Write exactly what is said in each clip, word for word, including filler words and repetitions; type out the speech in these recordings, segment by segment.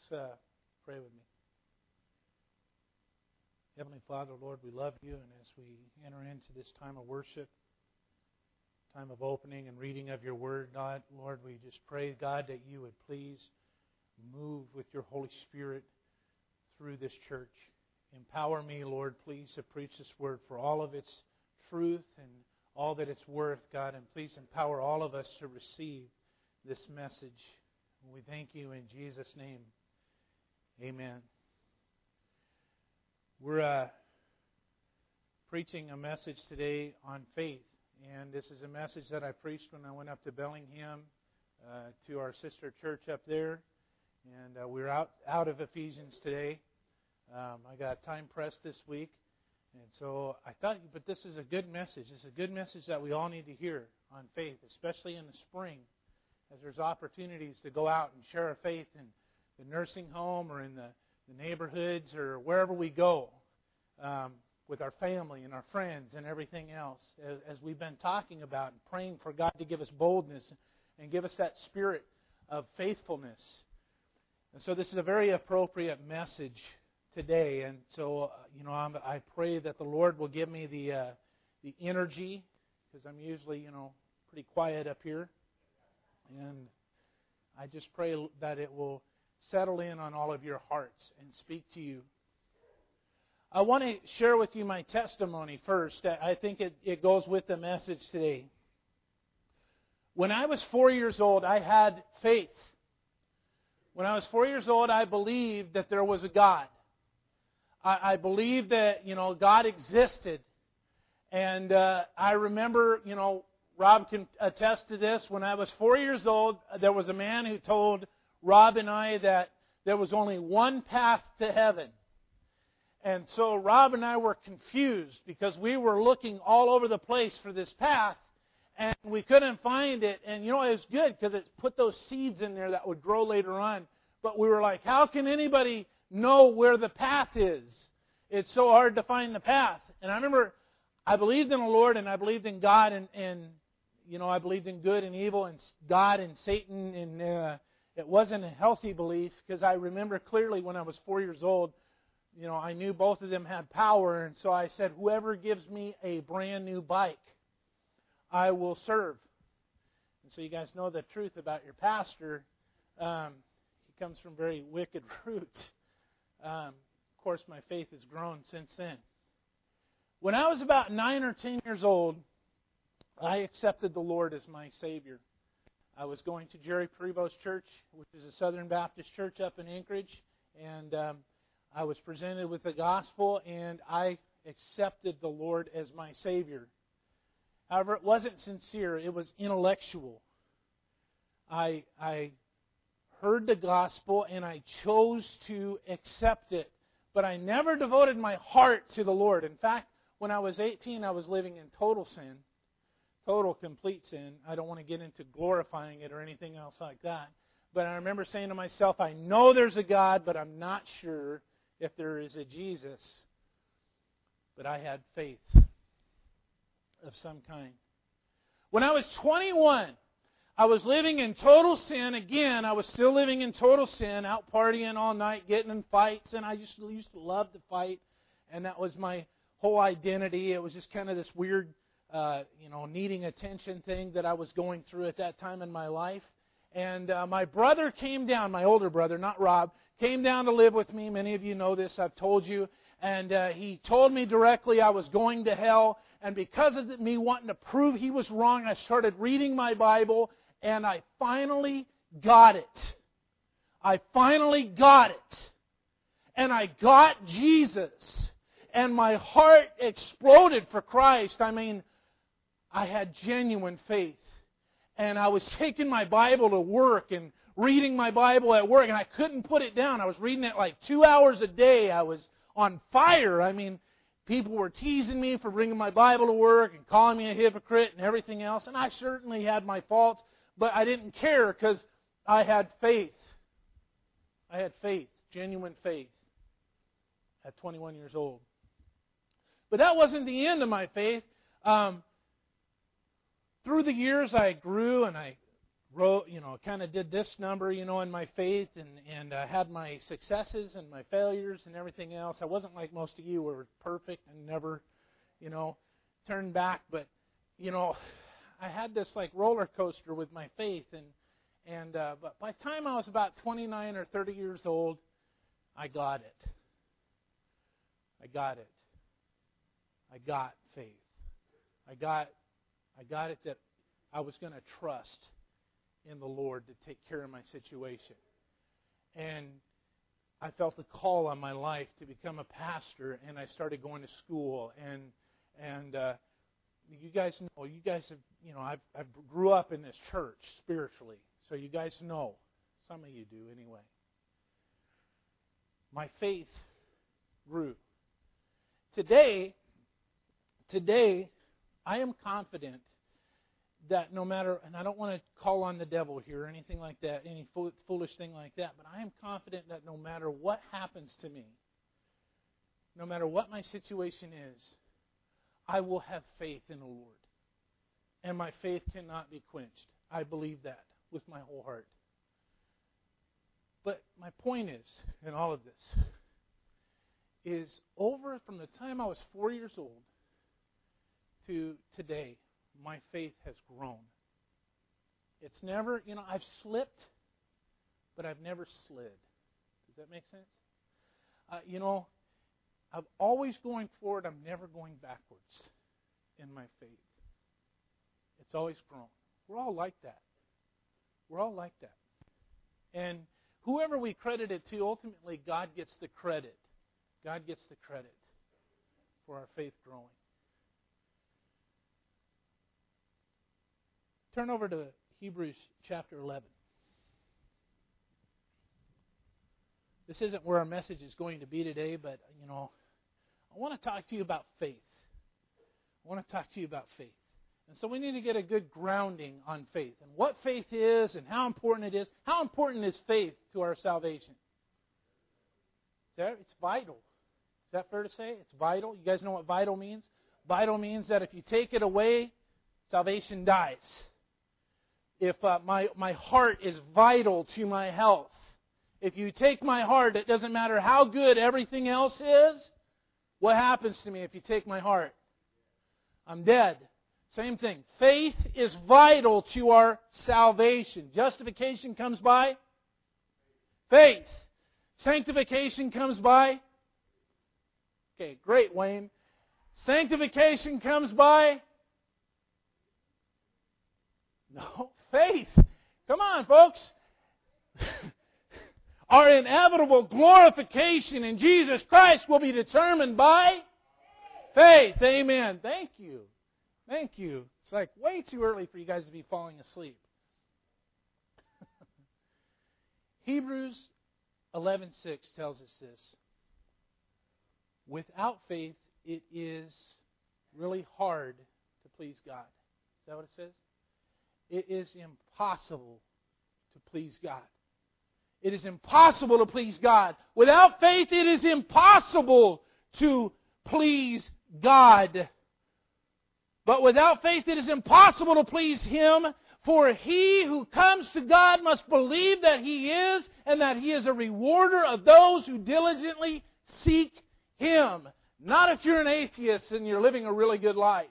Let's uh, pray with me. Heavenly Father, Lord, we love you, and as we enter into this time of worship, time of opening and reading of your word, God, Lord, we just pray, God, that you would please move with your Holy Spirit through this church. Empower me, Lord, please, to preach this word for all of its truth and all that it's worth, God, and please empower all of us to receive this message. We thank you in Jesus' name. Amen. We're uh, preaching a message today on faith, and this is a message that I preached when I went up to Bellingham uh, to our sister church up there, and uh, we're out, out of Ephesians today. Um, I got time pressed this week, and so I thought, but this is a good message. It's a good message that we all need to hear on faith, especially in the spring, as there's opportunities to go out and share our faith in the nursing home or in the, the neighborhoods or wherever we go um, with our family and our friends and everything else, as, as we've been talking about and praying for God to give us boldness and give us that spirit of faithfulness. And so this is a very appropriate message today, and so uh, you know I'm, I pray that the Lord will give me the uh, the energy, because I'm usually you know pretty quiet up here, and I just pray that it will settle in on all of your hearts and speak to you. I want to share with you my testimony first. I think it, it goes with the message today. When I was four years old, I had faith. When I was four years old, I believed that there was a God. I, I believed that, you know, God existed. And uh, I remember, you know, Rob can attest to this. When I was four years old, there was a man who told Rob and I that there was only one path to heaven. And so Rob and I were confused because we were looking all over the place for this path, and we couldn't find it. And, you know, it was good because it put those seeds in there that would grow later on. But we were like, how can anybody know where the path is? It's so hard to find the path. And I remember I believed in the Lord, and I believed in God, and, and you know, I believed in good and evil, and God and Satan, and uh, it wasn't a healthy belief, because I remember clearly when I was four years old, you know, I knew both of them had power, and so I said, whoever gives me a brand new bike, I will serve. And so you guys know the truth about your pastor. Um, he comes from very wicked roots. Um, of course, my faith has grown since then. When I was about nine or ten years old, I accepted the Lord as my Savior. I was going to Jerry Prevost Church, which is a Southern Baptist church up in Anchorage, and um, I was presented with the gospel, and I accepted the Lord as my Savior. However, it wasn't sincere. It was intellectual. I, I heard the gospel, and I chose to accept it, but I never devoted my heart to the Lord. In fact, when I was eighteen, I was living in total sin. Total, complete sin. I don't want to get into glorifying it or anything else like that. But I remember saying to myself, I know there's a God, but I'm not sure if there is a Jesus. But I had faith of some kind. When I was twenty-one, I was living in total sin. Again, I was still living in total sin, out partying all night, getting in fights, and I just used to love to fight, and that was my whole identity. It was just kind of this weird Uh, you know, needing attention thing that I was going through at that time in my life. And uh, my brother came down, my older brother, not Rob, came down to live with me. Many of you know this, I've told you. And uh, he told me directly I was going to hell. And because of me wanting to prove he was wrong, I started reading my Bible, and I finally got it. I finally got it. And I got Jesus. And my heart exploded for Christ. I mean, I had genuine faith. And I was taking my Bible to work and reading my Bible at work, and I couldn't put it down. I was reading it like two hours a day. I was on fire. I mean, people were teasing me for bringing my Bible to work and calling me a hypocrite and everything else. And I certainly had my faults, but I didn't care because I had faith. I had faith, genuine faith, at twenty-one years old. But that wasn't the end of my faith. Um, through the years, I grew and I wrote, you know, kind of did this number, you know, in my faith, and and uh, had my successes and my failures and everything else. I wasn't like most of you, who were perfect and never, you know, turned back. But, you know, I had this like roller coaster with my faith, and and uh, but by the time I was about twenty-nine or thirty years old, I got it. I got it. I got faith. I got, I got it that I was going to trust in the Lord to take care of my situation. And I felt a call on my life to become a pastor, and I started going to school. And and uh, you guys know, you guys have, you know, I've I grew up in this church spiritually, so you guys know. Some of you do anyway. My faith grew. Today, today, I am confident that no matter, and I don't want to call on the devil here or anything like that, any foolish thing like that, but I am confident that no matter what happens to me, no matter what my situation is, I will have faith in the Lord. And my faith cannot be quenched. I believe that with my whole heart. But my point is, in all of this, is over from the time I was four years old to today, my faith has grown. It's never, you know, I've slipped, but I've never slid. Does that make sense? Uh, you know, I'm always going forward. I'm never going backwards in my faith. It's always grown. We're all like that. We're all like that. And whoever we credit it to, ultimately God gets the credit. God gets the credit for our faith growing. Turn over to Hebrews chapter eleven. This isn't where our message is going to be today, but, you know, I want to talk to you about faith. I want to talk to you about faith. And so we need to get a good grounding on faith and what faith is and how important it is. How important is faith to our salvation? Is that, it's vital. Is that fair to say? It's vital. You guys know what vital means? Vital means that if you take it away, salvation dies. If uh, my, my heart is vital to my health, if you take my heart, it doesn't matter how good everything else is, what happens to me if you take my heart? I'm dead. Same thing. Faith is vital to our salvation. Justification comes by faith. Sanctification comes by... Okay, great, Wayne. Sanctification comes by... No, faith. Come on, folks. Our inevitable glorification in Jesus Christ will be determined by faith. Amen. Thank you. Thank you. It's like way too early for you guys to be falling asleep. Hebrews eleven six tells us this. Without faith, it is really hard to please God. Is that what it says? It is impossible to please God. It is impossible to please God. Without faith, it is impossible to please God. But without faith, it is impossible to please Him. For he who comes to God must believe that He is, and that He is a rewarder of those who diligently seek Him. Not if you're an atheist and you're living a really good life.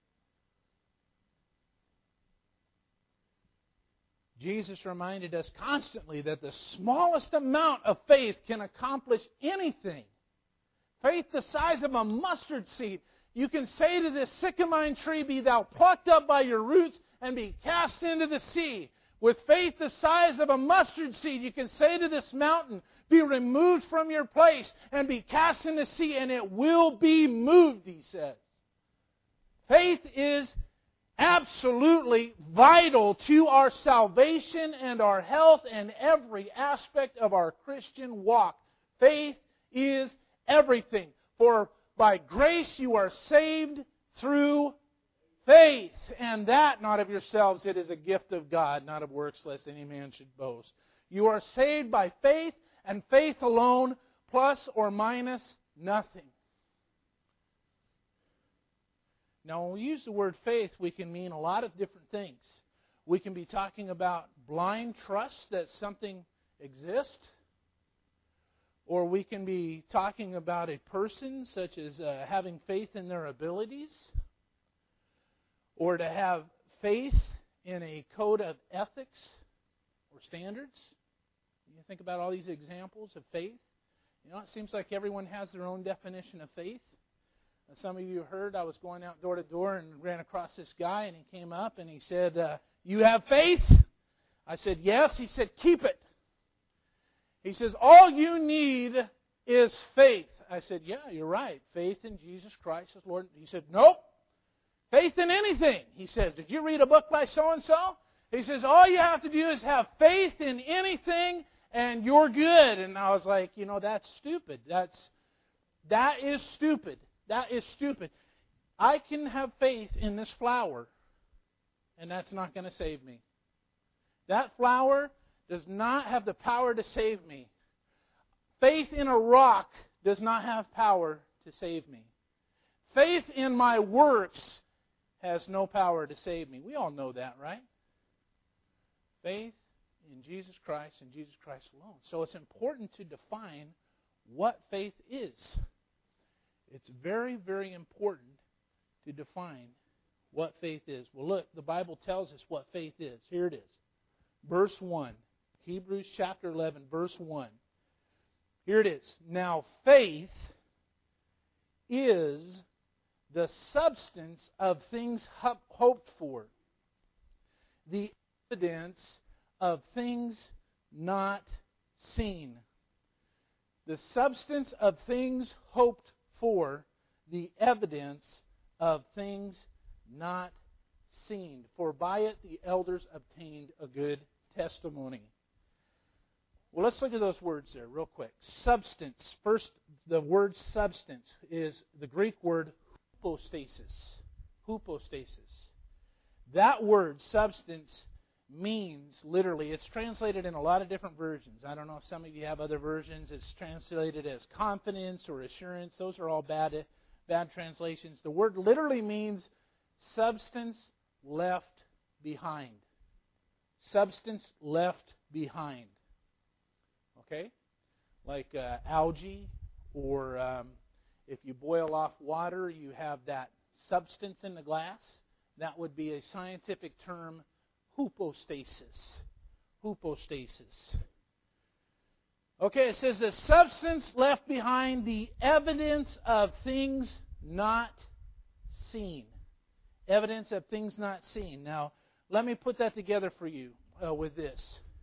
Jesus reminded us constantly that the smallest amount of faith can accomplish anything. Faith the size of a mustard seed. You can say to this sycamine tree, be thou plucked up by your roots and be cast into the sea. With faith the size of a mustard seed, you can say to this mountain, be removed from your place and be cast in the sea, and it will be moved, he says. Faith is absolutely vital to our salvation and our health and every aspect of our Christian walk. Faith is everything. For by grace you are saved through faith, and that not of yourselves, it is a gift of God, not of works, lest any man should boast. You are saved by faith, and faith alone, plus or minus nothing. Now, when we use the word faith, we can mean a lot of different things. We can be talking about blind trust that something exists. Or we can be talking about a person, such as uh, having faith in their abilities. Or to have faith in a code of ethics or standards. You think about all these examples of faith. You know, it seems like everyone has their own definition of faith. Some of you heard I was going out door to door and ran across this guy, and he came up and he said, uh, "You have faith?" I said, "Yes." He said, "Keep it." He says, "All you need is faith." I said, "Yeah, you're right. Faith in Jesus Christ as Lord." He said, "Nope. Faith in anything." He says, "Did you read a book by so-and-so?" He says, "All you have to do is have faith in anything and you're good." And I was like, you know, that's stupid. That's that is stupid. That is stupid. I can have faith in this flower, and that's not going to save me. That flower does not have the power to save me. Faith in a rock does not have power to save me. Faith in my works has no power to save me. We all know that, right? Faith in Jesus Christ and Jesus Christ alone. So it's important to define what faith is. It's very, very important to define what faith is. Well, look, the Bible tells us what faith is. Here it is. Verse one. Hebrews chapter eleven, verse one. Here it is. Now, faith is the substance of things hoped for, the evidence of things not seen. The substance of things hoped for, the evidence of things not seen. For by it the elders obtained a good testimony. Well, let's look at those words there real quick. Substance. First, the word substance is the Greek word hypostasis. Hypostasis. That word, substance, means literally, it's translated in a lot of different versions. I don't know if some of you have other versions. It's translated as confidence or assurance. Those are all bad, bad translations. The word literally means substance left behind. Substance left behind. Okay? Like uh, algae, or um, if you boil off water, you have that substance in the glass. That would be a scientific term, hypostasis. Hypostasis. Okay, it says the substance left behind, the evidence of things not seen. Evidence of things not seen. Now, let me put that together for you uh, with this.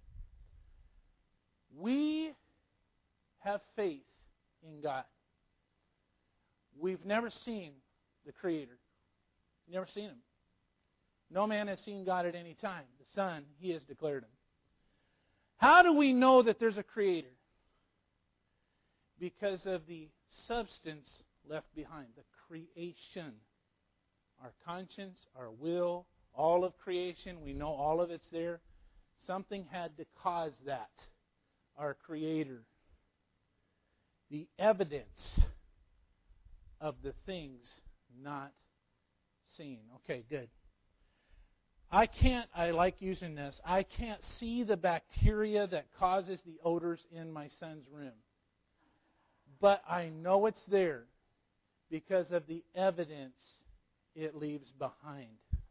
We have faith in God. We've never seen the Creator. Never seen Him. No man has seen God at any time. The Son, He has declared Him. How do we know that there's a Creator? Because of the substance left behind, the creation. Our conscience, our will, all of creation, we know all of it's there. Something had to cause that. Our Creator. The evidence of the things not seen. Okay, good. I can't, I like using this, I can't see the bacteria that causes the odors in my son's room. But I know it's there because of the evidence it leaves behind.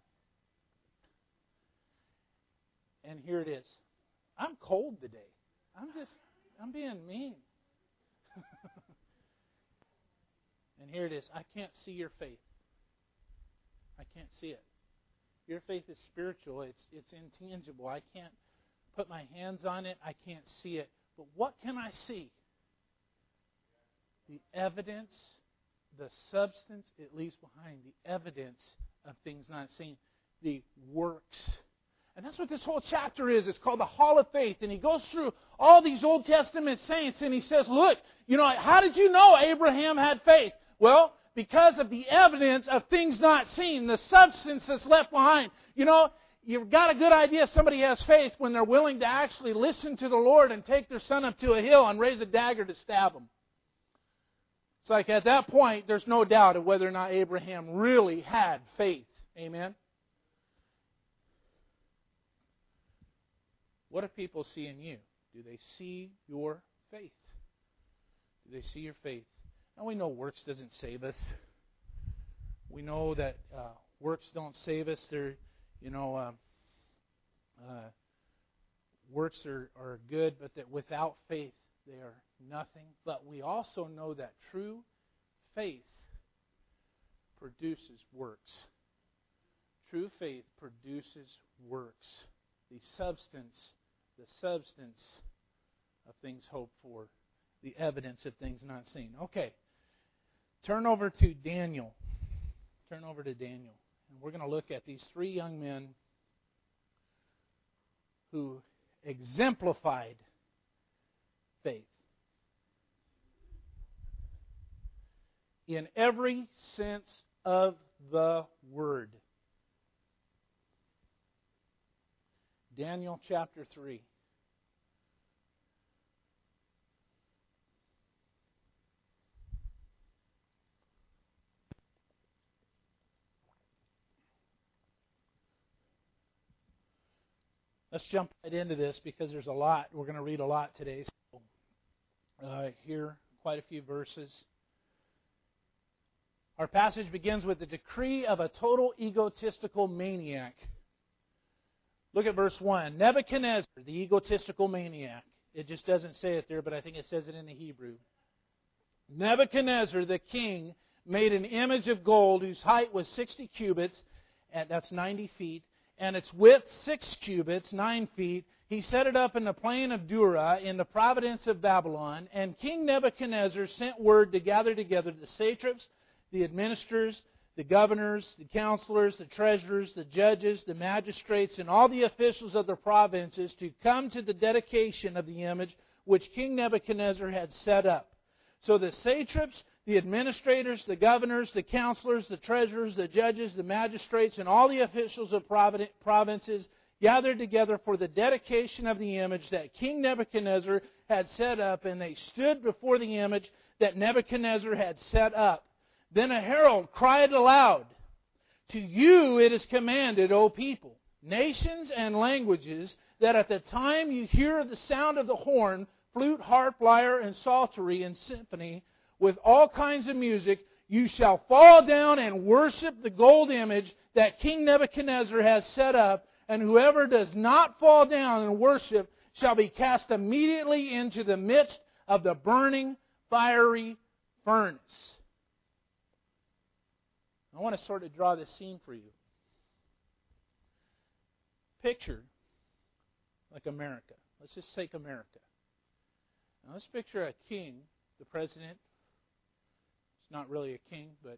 And here it is. I'm cold today. I'm just, I'm being mean. And here it is. I can't see your faith. I can't see it. Your faith is spiritual. It's it's intangible. I can't put my hands on it. I can't see it. But what can I see? The evidence, the substance it leaves behind, the evidence of things not seen, the works. And that's what this whole chapter is. It's called the Hall of Faith. And he goes through all these Old Testament saints and he says, look, you know, how did you know Abraham had faith? Well, because of the evidence of things not seen, the substance that's left behind. You know, you've got a good idea somebody has faith when they're willing to actually listen to the Lord and take their son up to a hill and raise a dagger to stab him. It's like at that point, there's no doubt of whether or not Abraham really had faith. Amen? What do people see in you? Do they see your faith? Do they see your faith? Now we know works doesn't save us. We know that uh, works don't save us. They're, you know, uh, uh, works are, are good, but that without faith they are nothing. But we also know that true faith produces works. True faith produces works. The substance, the substance of things hoped for. The evidence of things not seen. Okay. Turn over to Daniel. Turn over to Daniel. And we're going to look at these three young men who exemplified faith. In every sense of the word. Daniel chapter three. Let's jump right into this because there's a lot. We're going to read a lot today. So, uh, here, quite a few verses. Our passage begins with the decree of a total egotistical maniac. Look at verse one. Nebuchadnezzar, the egotistical maniac. It just doesn't say it there, but I think it says it in the Hebrew. Nebuchadnezzar, the king, made an image of gold whose height was sixty cubits, and that's ninety feet, and its width six cubits, nine feet. He set it up in the plain of Dura in the province of Babylon, and King Nebuchadnezzar sent word to gather together the satraps, the administrators, the governors, the counselors, the treasurers, the judges, the magistrates, and all the officials of the provinces to come to the dedication of the image which King Nebuchadnezzar had set up. So the satraps, the administrators, the governors, the counselors, the treasurers, the judges, the magistrates, and all the officials of provinces gathered together for the dedication of the image that King Nebuchadnezzar had set up, and they stood before the image that Nebuchadnezzar had set up. Then a herald cried aloud, "To you it is commanded, O people, nations and languages, that at the time you hear the sound of the horn, flute, harp, lyre, and psaltery, and symphony, with all kinds of music, you shall fall down and worship the gold image that King Nebuchadnezzar has set up, and whoever does not fall down and worship shall be cast immediately into the midst of the burning fiery furnace." I want to sort of draw this scene for you. Picture like America. Let's just take America. Now let's picture a king, the president. It's not really a king, but...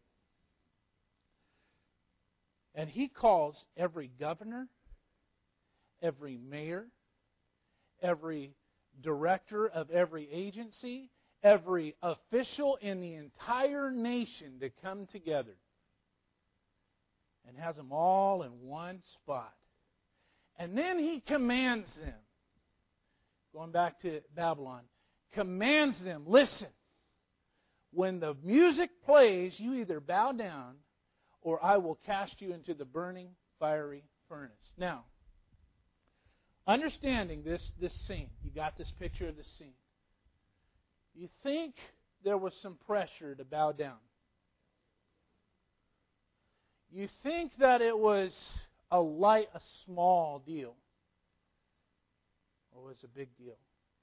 And he calls every governor, every mayor, every director of every agency, every official in the entire nation to come together. And has them all in one spot. And then he commands them, going back to Babylon, commands them, listen, when the music plays, you either bow down or I will cast you into the burning fiery furnace. Now, understanding this, this scene, you got this picture of the scene. You think there was some pressure to bow down. You think that it was a light, a small deal, or was it a big deal?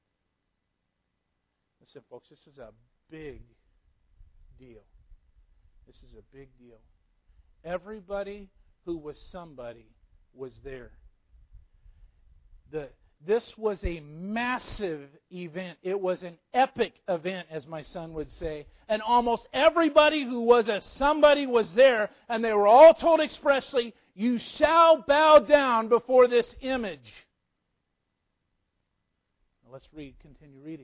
Listen, folks, this is a big deal. This is a big deal. Everybody who was somebody was there. The This was a massive event. It was an epic event, as my son would say. And almost everybody who was a somebody was there, and they were all told expressly, "You shall bow down before this image." Now let's read, continue reading.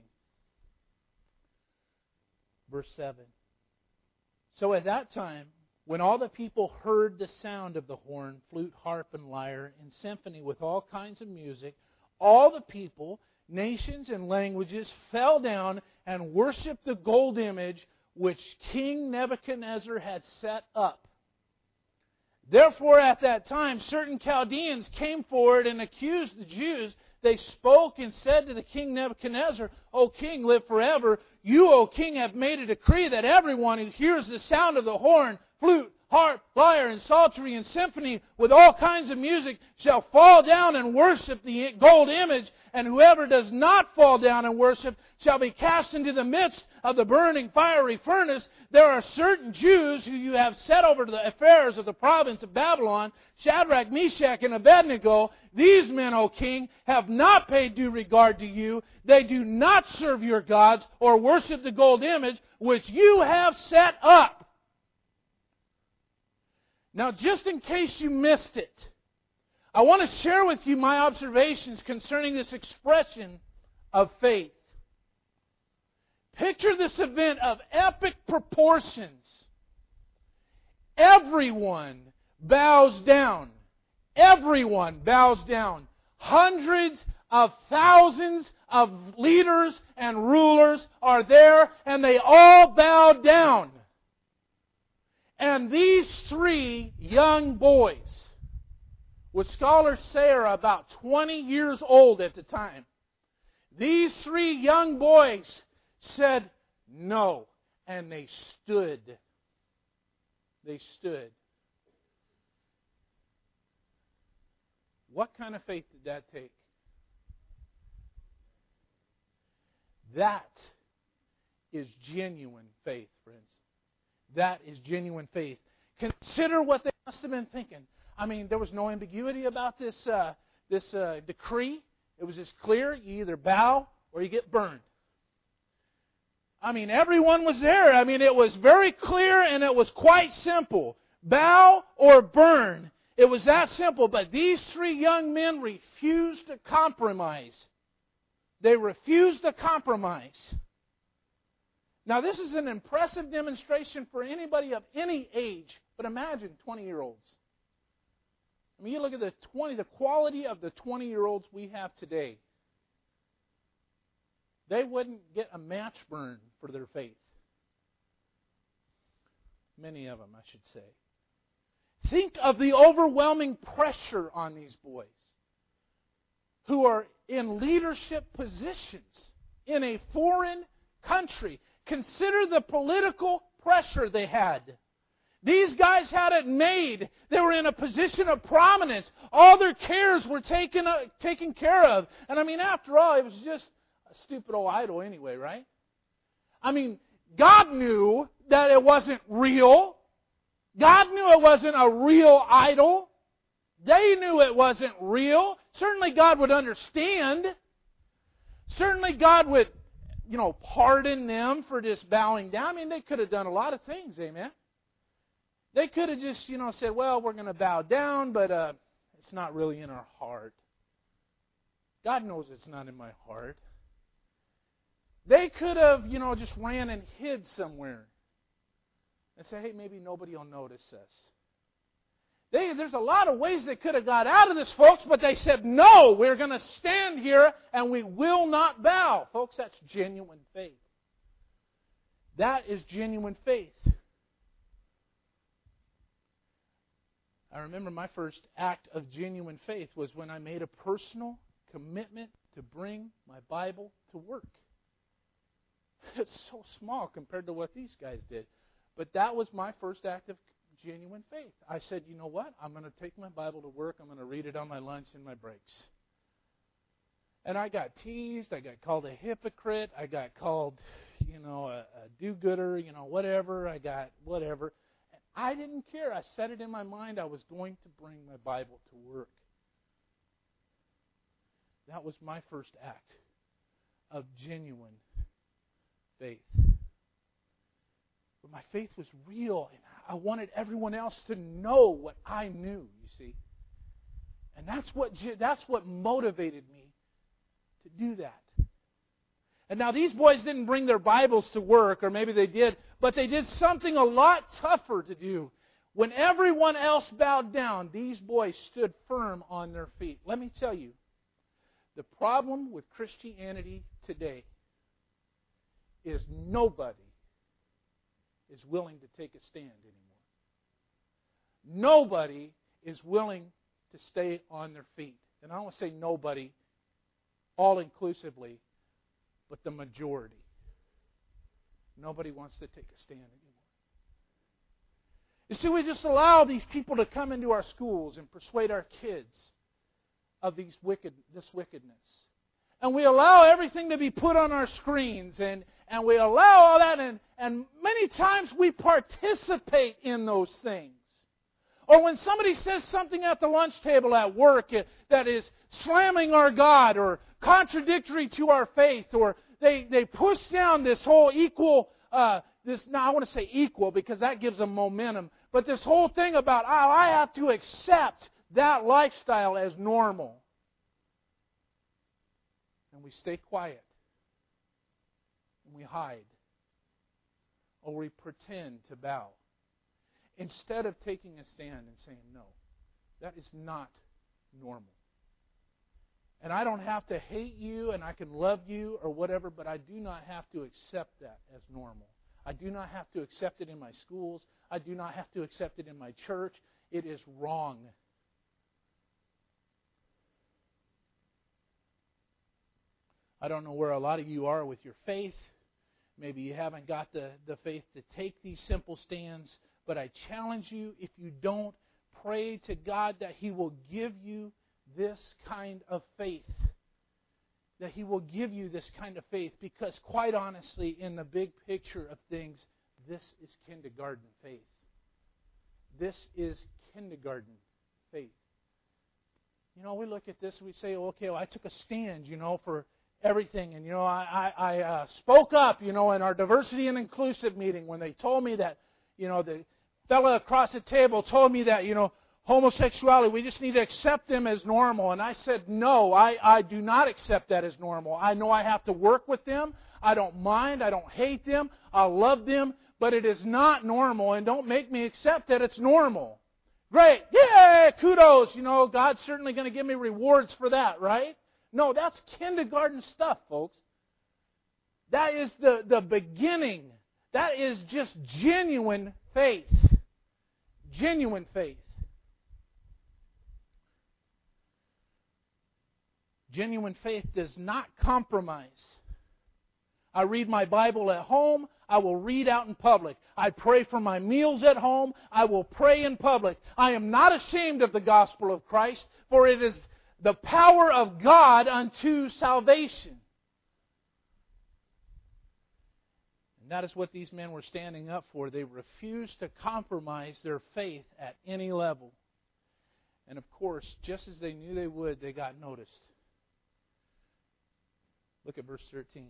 Verse seven. So at that time, when all the people heard the sound of the horn, flute, harp, and lyre, and symphony with all kinds of music, all the people, nations, and languages fell down and worshipped the gold image which King Nebuchadnezzar had set up. Therefore, at that time, certain Chaldeans came forward and accused the Jews they spoke and said to the king Nebuchadnezzar, O king, live forever. You, O king, have made a decree that everyone who hears the sound of the horn, flute, harp, lyre, and psaltery, and symphony with all kinds of music shall fall down and worship the gold image, and whoever does not fall down and worship shall be cast into the midst of the burning fiery furnace. There are certain Jews who you have set over to the affairs of the province of Babylon, Shadrach, Meshach, and Abednego. These men, O king, have not paid due regard to you. They do not serve your gods or worship the gold image which you have set up. Now, just in case you missed it, I want to share with you my observations concerning this expression of faith. Picture this event of epic proportions. Everyone bows down. Everyone bows down. Hundreds of thousands of leaders and rulers are there, and they all bow down. And these three young boys, which scholars say are about twenty years old at the time, these three young boys said no, and they stood. They stood. What kind of faith did that take? That is genuine faith, friends. That is genuine faith. Consider what they must have been thinking. I mean, there was no ambiguity about this uh, this uh, decree. It was just clear. You either bow or you get burned. I mean, everyone was there. I mean, it was very clear and it was quite simple. Bow or burn. It was that simple. But these three young men refused to compromise. They refused to compromise. Now, this is an impressive demonstration for anybody of any age. But imagine twenty-year-olds. I mean, you look at the twenty, the quality of the twenty-year-olds we have today. They wouldn't get a match burn for their faith. Many of them, I should say. Think of the overwhelming pressure on these boys who are in leadership positions in a foreign country. Consider the political pressure they had. These guys had it made. They were in a position of prominence. All their cares were taken, uh, taken care of. And I mean, after all, it was just a stupid old idol anyway, right? I mean, God knew that it wasn't real. God knew it wasn't a real idol. They knew it wasn't real. Certainly God would understand. Certainly God would, you know, pardon them for just bowing down. I mean, they could have done a lot of things, amen? They could have just, you know, said, well, we're going to bow down, but uh, it's not really in our heart. God knows it's not in my heart. They could have, you know, just ran and hid somewhere and said, hey, maybe nobody will notice us. They, there's a lot of ways they could have got out of this, folks, but they said, no, we're going to stand here and we will not bow. Folks, that's genuine faith. That is genuine faith. I remember my first act of genuine faith was when I made a personal commitment to bring my Bible to work. It's so small compared to what these guys did. But that was my first act of genuine faith. I said, you know what? I'm going to take my Bible to work. I'm going to read it on my lunch and my breaks. And I got teased. I got called a hypocrite. I got called, you know, a, a do-gooder, you know, whatever. I got whatever. And I didn't care. I set it in my mind I was going to bring my Bible to work. That was my first act of genuine faith. But my faith was real, and I wanted everyone else to know what I knew, you see. And that's what that's what motivated me to do that. And now these boys didn't bring their Bibles to work, or maybe they did, but they did something a lot tougher to do. When everyone else bowed down, these boys stood firm on their feet. Let me tell you, the problem with Christianity today is nobody is willing to take a stand anymore. Nobody is willing to stay on their feet. And I don't want to say nobody all-inclusively, but the majority. Nobody wants to take a stand anymore. You see, we just allow these people to come into our schools and persuade our kids of these wicked, this wickedness. And we allow everything to be put on our screens, and, and we allow all that, and, and many times we participate in those things. Or when somebody says something at the lunch table at work that is slamming our God or contradictory to our faith, or they, they push down this whole equal, uh, this now I want to say equal because that gives them momentum, but this whole thing about, oh, I have to accept that lifestyle as normal. And we stay quiet. And we hide. Or we pretend to bow. Instead of taking a stand and saying, no, that is not normal. And I don't have to hate you and I can love you or whatever, but I do not have to accept that as normal. I do not have to accept it in my schools. I do not have to accept it in my church. It is wrong. I don't know where a lot of you are with your faith. Maybe you haven't got the, the faith to take these simple stands. But I challenge you, if you don't, pray to God that He will give you this kind of faith. That He will give you this kind of faith. Because quite honestly, in the big picture of things, this is kindergarten faith. This is kindergarten faith. You know, we look at this and we say, okay, well, I took a stand, you know, for everything. And, you know, I, I, I uh, spoke up, you know, in our diversity and inclusive meeting when they told me that, you know, the fellow across the table told me that, you know, homosexuality, we just need to accept them as normal. And I said, no, I, I do not accept that as normal. I know I have to work with them. I don't mind. I don't hate them. I love them. But it is not normal. And don't make me accept that it's normal. Great. Yay! Kudos. You know, God's certainly going to give me rewards for that, right? No, that's kindergarten stuff, folks. That is the, the beginning. That is just genuine faith. Genuine faith. Genuine faith does not compromise. I read my Bible at home. I will read out in public. I pray for my meals at home. I will pray in public. I am not ashamed of the gospel of Christ, for it is the power of God unto salvation. And that is what these men were standing up for. They refused to compromise their faith at any level. And of course, just as they knew they would, they got noticed. Look at verse thirteen.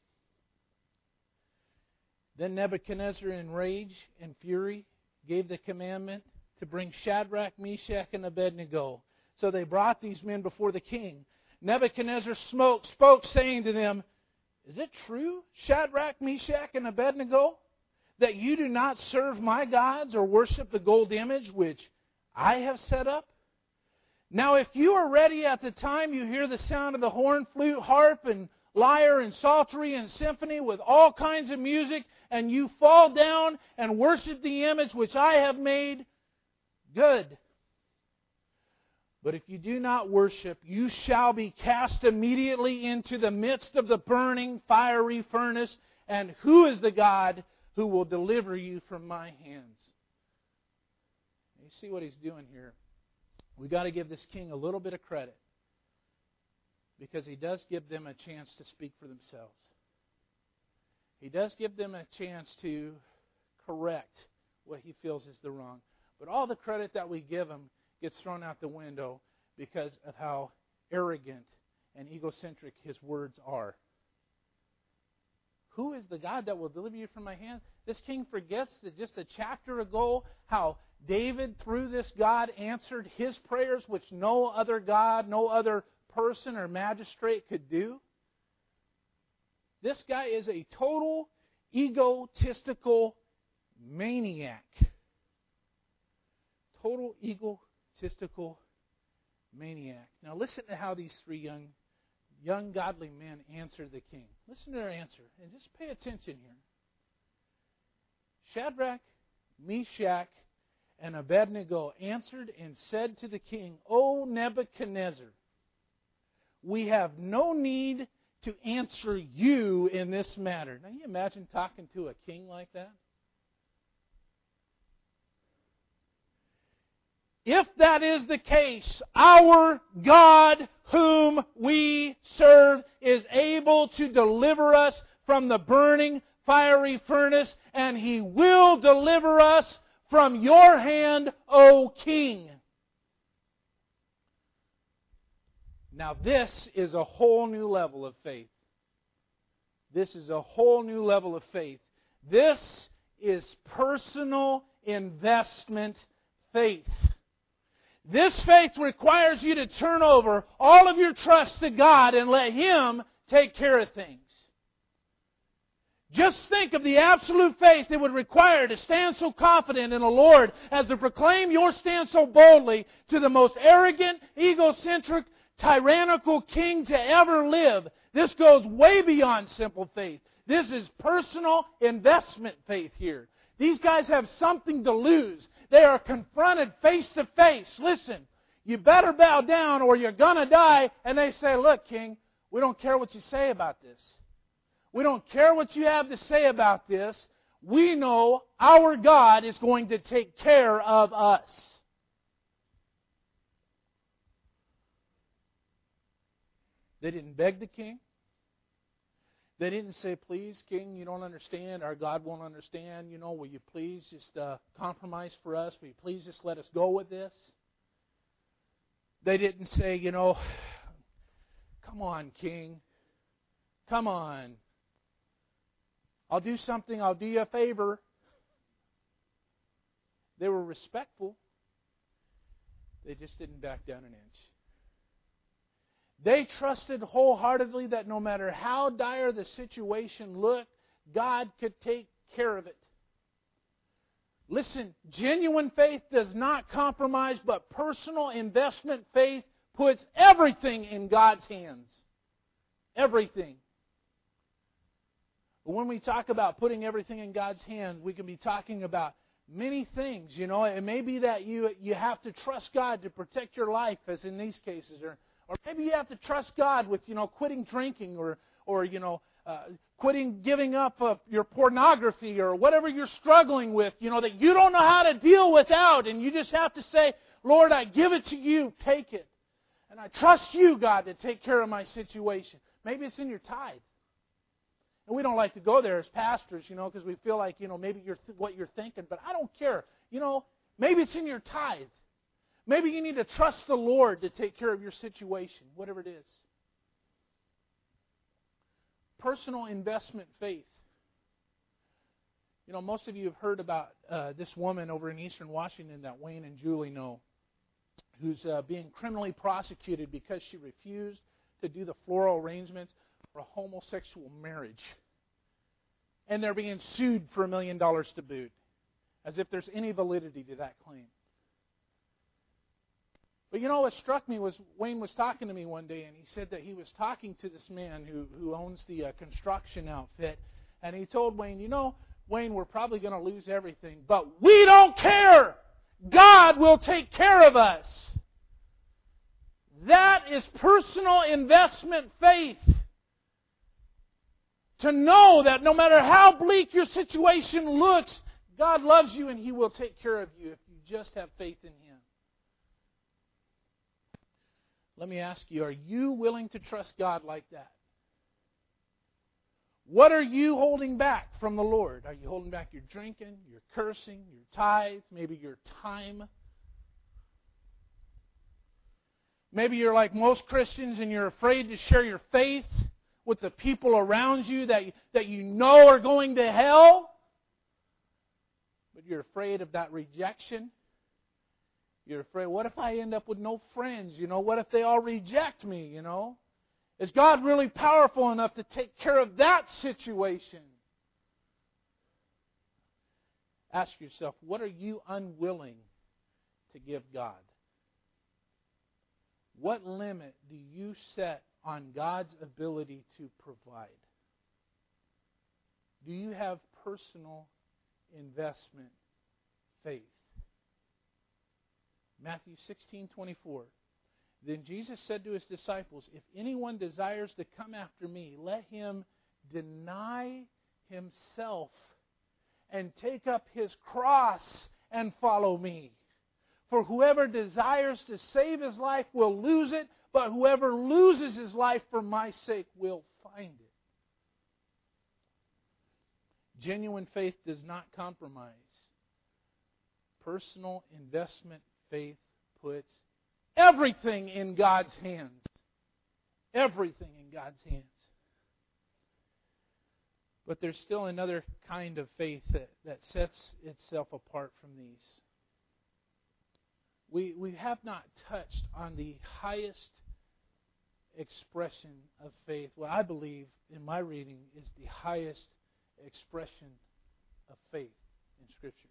Then Nebuchadnezzar, in rage and fury, gave the commandment to bring Shadrach, Meshach, and Abednego. So they brought these men before the king. Nebuchadnezzar spoke, spoke saying to them, is it true, Shadrach, Meshach, and Abednego, that you do not serve my gods or worship the gold image which I have set up? Now if you are ready at the time you hear the sound of the horn, flute, harp, and lyre, and psaltery, and symphony with all kinds of music, and you fall down and worship the image which I have made, good. But if you do not worship, you shall be cast immediately into the midst of the burning fiery furnace. And who is the God who will deliver you from my hands? You see what he's doing here. We've got to give this king a little bit of credit, because he does give them a chance to speak for themselves. He does give them a chance to correct what he feels is the wrong. But all the credit that we give him gets thrown out the window because of how arrogant and egocentric his words are. Who is the God that will deliver you from my hand? This king forgets that just a chapter ago, how David, through this God, answered his prayers, which no other God, no other person or magistrate could do. This guy is a total egotistical maniac. Total egotistical maniac. Now listen to how these three young, young godly men answered the king. Listen to their answer, and just pay attention here. Shadrach, Meshach, and Abednego answered and said to the king, O Nebuchadnezzar, we have no need to answer you in this matter. Now, you imagine talking to a king like that? If that is the case, our God whom we serve is able to deliver us from the burning fiery furnace, and He will deliver us from your hand, O King. Now this is a whole new level of faith. This is a whole new level of faith. This is personal investment faith. This faith requires you to turn over all of your trust to God and let Him take care of things. Just think of the absolute faith it would require to stand so confident in the Lord as to proclaim your stand so boldly to the most arrogant, egocentric, tyrannical king to ever live. This goes way beyond simple faith. This is personal investment faith here. These guys have something to lose. They are confronted face to face. Listen, you better bow down or you're going to die. And they say, look, King, we don't care what you say about this. We don't care what you have to say about this. We know our God is going to take care of us. They didn't beg the king. They didn't say, please, King, you don't understand. Our God won't understand. You know, will you please just uh, compromise for us? Will you please just let us go with this? They didn't say, you know, come on, King. Come on. I'll do something. I'll do you a favor. They were respectful. They just didn't back down an inch. They trusted wholeheartedly that no matter how dire the situation looked, God could take care of it. Listen, genuine faith does not compromise, but personal investment faith puts everything in God's hands. Everything. But when we talk about putting everything in God's hands, we can be talking about many things. You know, it may be that you you have to trust God to protect your life, as in these cases, or Or maybe you have to trust God with, you know, quitting drinking or, or you know, uh, quitting giving up uh, your pornography or whatever you're struggling with, you know, that you don't know how to deal without. And you just have to say, Lord, I give it to you. Take it. And I trust you, God, to take care of my situation. Maybe it's in your tithe. And we don't like to go there as pastors, you know, because we feel like, you know, maybe you're th- what you're thinking. But I don't care. You know, maybe it's in your tithe. Maybe you need to trust the Lord to take care of your situation, whatever it is. Personal investment faith. You know, most of you have heard about uh, this woman over in Eastern Washington that Wayne and Julie know, who's uh, being criminally prosecuted because she refused to do the floral arrangements for a homosexual marriage. And they're being sued for a million dollars to boot, as if there's any validity to that claim. But you know what struck me was Wayne was talking to me one day, and he said that he was talking to this man who, who owns the uh, construction outfit, and he told Wayne, you know, Wayne, we're probably going to lose everything, but we don't care. God will take care of us. That is personal investment faith. To know that no matter how bleak your situation looks, God loves you and He will take care of you if you just have faith in Him. Let me ask you, are you willing to trust God like that? What are you holding back from the Lord? Are you holding back your drinking, your cursing, your tithes, maybe your time? Maybe you're like most Christians and you're afraid to share your faith with the people around you that, that you know are going to hell. But you're afraid of that rejection. You're afraid, what if I end up with no friends? You know, what if they all reject me, you know? Is God really powerful enough to take care of that situation? Ask yourself, what are you unwilling to give God? What limit do you set on God's ability to provide? Do you have personal investment faith? Matthew sixteen twenty-four. Then Jesus said to His disciples, if anyone desires to come after me, let him deny himself and take up his cross and follow me. For whoever desires to save his life will lose it, but whoever loses his life for my sake will find it. Genuine faith does not compromise. Personal investment faith puts everything in God's hands. Everything in God's hands. But there's still another kind of faith that, that sets itself apart from these. We, we have not touched on the highest expression of faith. What I believe in my reading is the highest expression of faith in Scripture.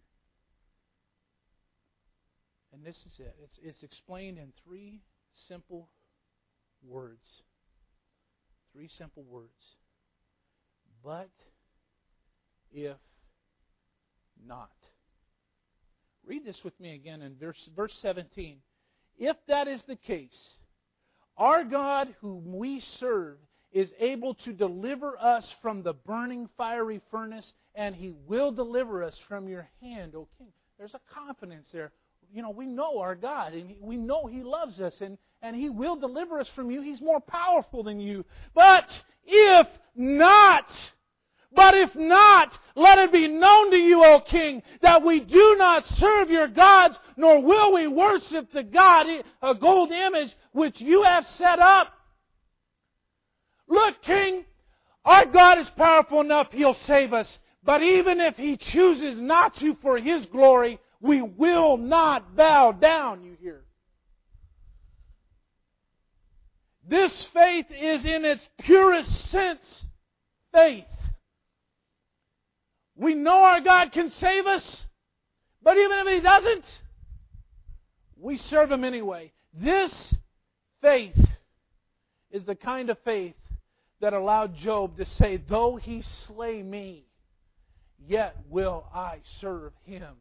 And this is it. It's, it's explained in three simple words. Three simple words. But if not. Read this with me again in verse, verse seventeen. If that is the case, our God whom we serve is able to deliver us from the burning fiery furnace, and He will deliver us from your hand, O King. There's a confidence there. You know, we know our God, and we know He loves us, and, and He will deliver us from you. He's more powerful than you. But if not, but if not, let it be known to you, O King, that we do not serve your gods, nor will we worship the God, a gold image, which you have set up. Look, King, our God is powerful enough, He'll save us. But even if He chooses not to for His glory, we will not bow down, you hear. This faith is in its purest sense faith. We know our God can save us, but even if He doesn't, we serve Him anyway. This faith is the kind of faith that allowed Job to say, though He slay me, yet will I serve Him.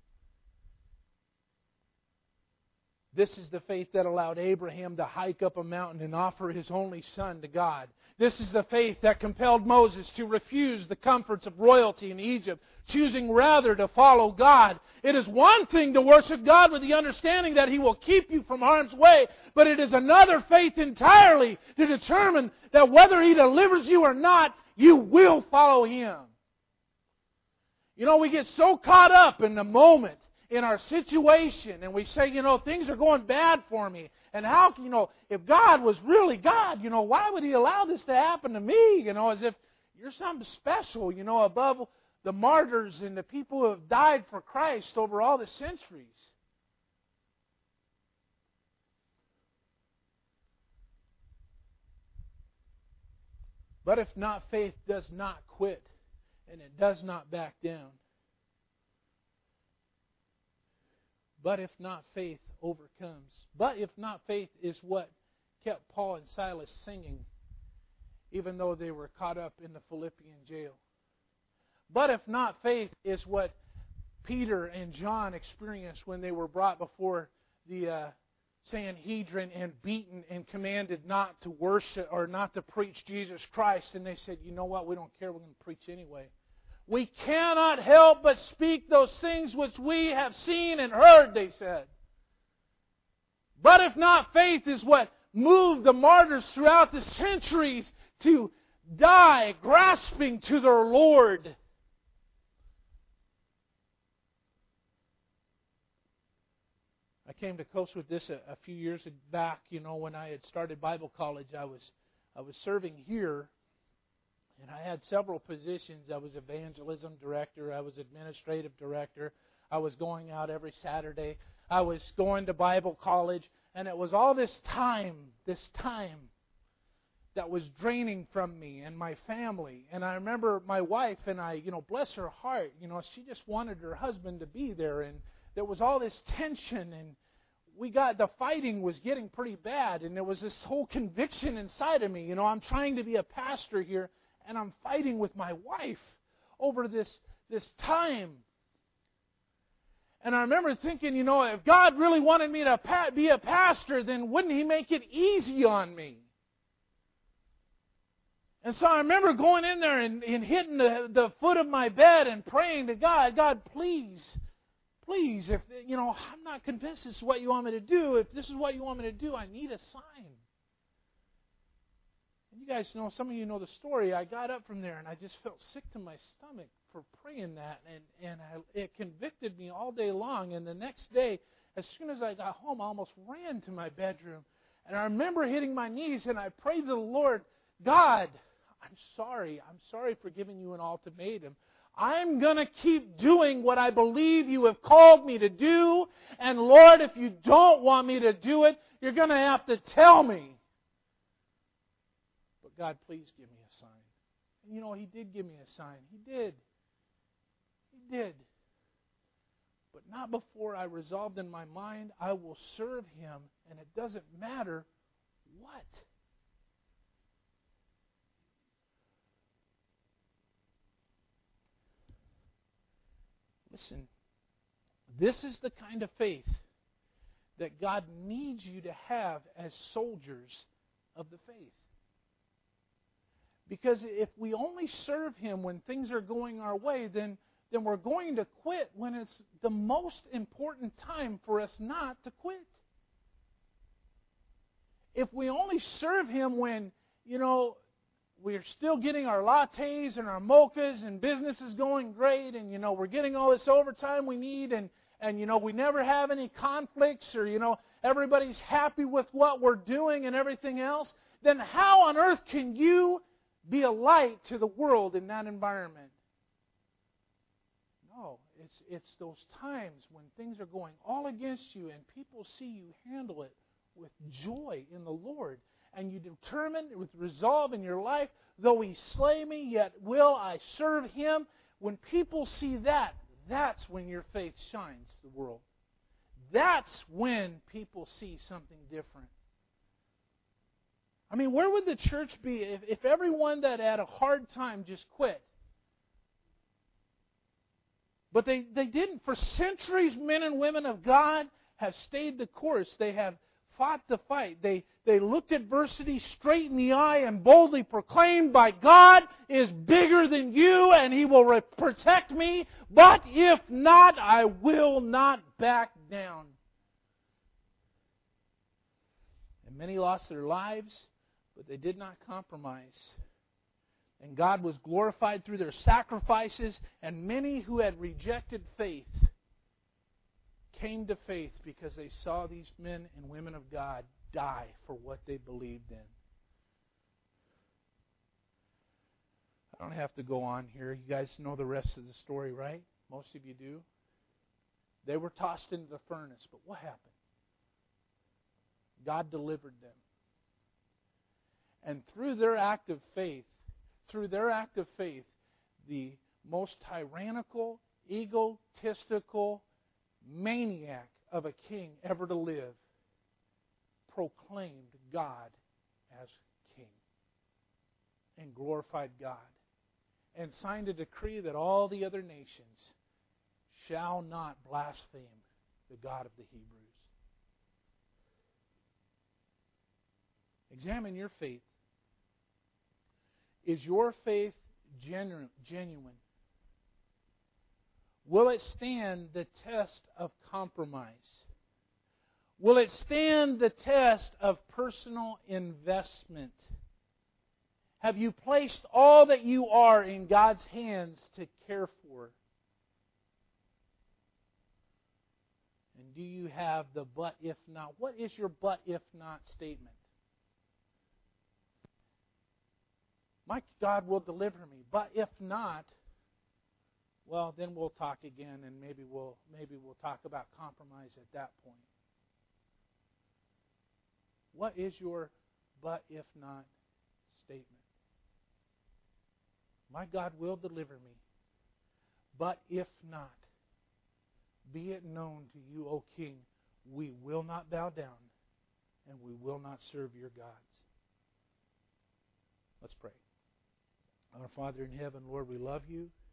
This is the faith that allowed Abraham to hike up a mountain and offer his only son to God. This is the faith that compelled Moses to refuse the comforts of royalty in Egypt, choosing rather to follow God. It is one thing to worship God with the understanding that He will keep you from harm's way, but it is another faith entirely to determine that whether He delivers you or not, you will follow Him. You know, we get so caught up in the moment, in our situation, and we say, you know, things are going bad for me. And how, you know, if God was really God, you know, why would He allow this to happen to me? You know, as if you're something special, you know, above the martyrs and the people who have died for Christ over all the centuries. But if not, faith does not quit, and it does not back down. But if not, faith overcomes. But if not, faith is what kept Paul and Silas singing, even though they were caught up in the Philippian jail. But if not, faith is what Peter and John experienced when they were brought before the uh, Sanhedrin and beaten and commanded not to worship or not to preach Jesus Christ. And they said, you know what, we don't care, we're going to preach anyway. We cannot help but speak those things which we have seen and heard, they said. But if not, faith is what moved the martyrs throughout the centuries to die grasping to their Lord. I came to close with this a, a few years back. You know, when I had started Bible college, I was I was serving here. And I had several positions. I was evangelism director. I was administrative director. I was going out every Saturday. I was going to Bible college. And it was all this time, this time that was draining from me and my family. And I remember my wife and I, you know, bless her heart, you know, she just wanted her husband to be there. And there was all this tension, and we got, the fighting was getting pretty bad. And there was this whole conviction inside of me. You know, I'm trying to be a pastor here, and I'm fighting with my wife over this, this time. And I remember thinking, you know, if God really wanted me to be a pastor, then wouldn't He make it easy on me? And so I remember going in there and, and hitting the, the foot of my bed and praying to God, God, please, please, if, you know, I'm not convinced this is what you want me to do. If this is what you want me to do, I need a sign. And you guys know, some of you know the story. I got up from there and I just felt sick to my stomach for praying that. And, and I, it convicted me all day long. And the next day, as soon as I got home, I almost ran to my bedroom. And I remember hitting my knees and I prayed to the Lord, God, I'm sorry. I'm sorry for giving you an ultimatum. I'm going to keep doing what I believe you have called me to do. And Lord, if you don't want me to do it, you're going to have to tell me. But God, please give me a sign. And you know, He did give me a sign. He did. He did. But not before I resolved in my mind, I will serve Him, and it doesn't matter what. Listen, this is the kind of faith that God needs you to have as soldiers of the faith. Because if we only serve Him when things are going our way, then, then we're going to quit when it's the most important time for us not to quit. If we only serve Him when, you know, we're still getting our lattes and our mochas and business is going great and, you know, we're getting all this overtime we need and, and, you know, we never have any conflicts or, you know, everybody's happy with what we're doing and everything else, then how on earth can you be a light to the world in that environment? No, it's, it's those times when things are going all against you and people see you handle it with joy in the Lord. And you determine with resolve in your life, though He slay me, yet will I serve Him. When people see that, that's when your faith shines the world. That's when people see something different. I mean, where would the church be if, if everyone that had a hard time just quit? But they, they didn't. For centuries, men and women of God have stayed the course. They have fought the fight. They, they looked adversity straight in the eye and boldly proclaimed, by God is bigger than you and He will re- protect me. But if not, I will not back down. And many lost their lives, but they did not compromise. And God was glorified through their sacrifices, and many who had rejected faith came to faith because they saw these men and women of God die for what they believed in. I don't have to go on here. You guys know the rest of the story, right? Most of you do. They were tossed into the furnace, but what happened? God delivered them. And through their act of faith, through their act of faith, the most tyrannical, egotistical maniac of a king ever to live proclaimed God as king and glorified God and signed a decree that all the other nations shall not blaspheme the God of the Hebrews. Examine your faith. Is your faith genuine? genuine? Will it stand the test of compromise? Will it stand the test of personal investment? Have you placed all that you are in God's hands to care for? And do you have the but if not? What is your but if not statement? My God will deliver me, but if not, well, then we'll talk again, and maybe we'll maybe we'll talk about compromise at that point. What is your but if not statement? My God will deliver me, but if not, be it known to you, O King, we will not bow down, and we will not serve your gods. Let's pray. Our Father in heaven, Lord, we love you.